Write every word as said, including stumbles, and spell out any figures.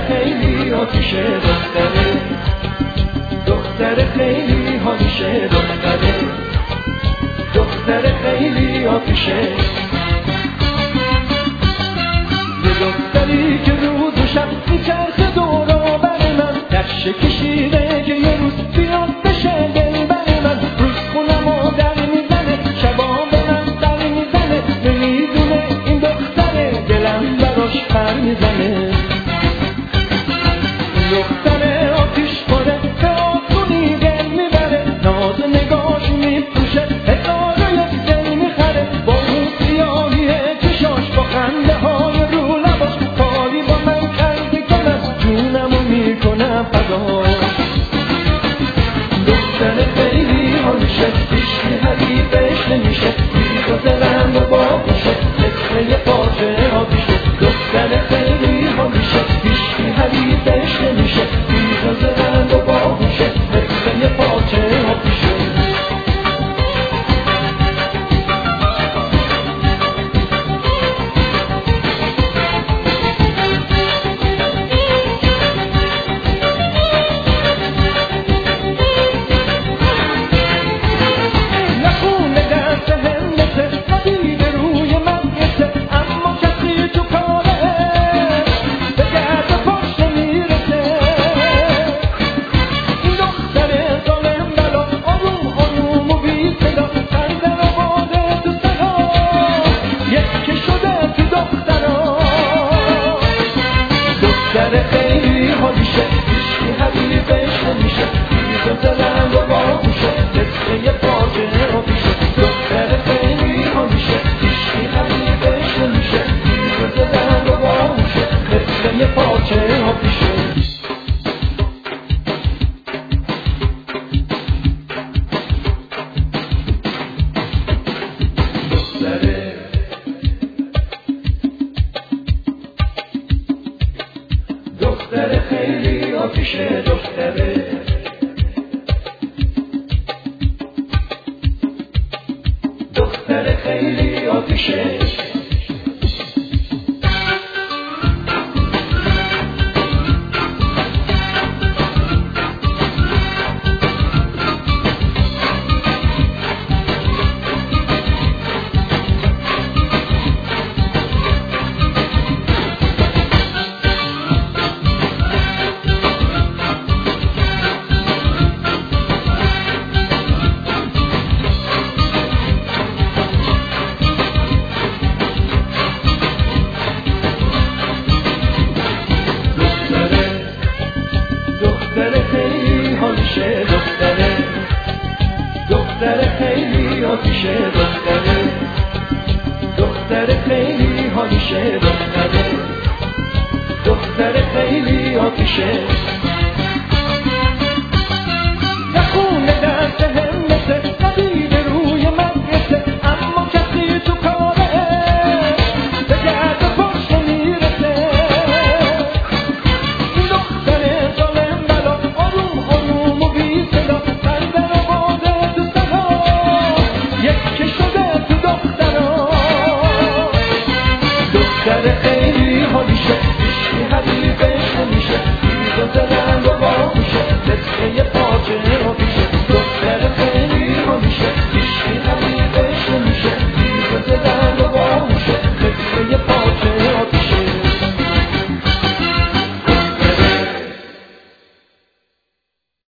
خیلی آتیشه دختره، دختر خیلی حالیشه دختره، دختر خیلی آتیشه. یه دختری که روز و شب میچرخه دور و بر من، نقشه کشیده که یه روز بیاد بشه دلبر من. روز خونم و در میزنه، شبا به من در میزنه، نمیدونه این دختره دلم براش پر میزنه. دختر آتیش خوره به آسونی دل میبره، ناز نگاش میپوشه هزار و یک دل میخره. با اون سیاهی چشاش، با خنده های رو لباش، کاری با من کرده که من جونمو میکنم فداش. دختر خیلی حالیشه، هیچکی حریفش نمیشه، بیخواد رنگ و باقوشه، مثل یه پاچه آتیشه. دختر خیلی حالیشه، هیچکی حریفش نمیشه، بیخواد رنگ و باقوشه، مثل یه پاچه آتیشه. دختر خیلی حالیشه، هیچکی حریفش نمیشه، بیخواد رنگ و باقوشه، مثل یه پاچه آتیشه. دختر خیلی حالیشه، هیچکی حریفش نمیشه، بیخواد رنگ و باقوشه، مثل یه پاچه آتیشه. دختر خیلی آتیشه دختره، دختر خیلی آتیشه. دختره، دختر خیلی آتیشه دختره، دختر خیلی حالیشه دختره، دختر خیلی آتیشه.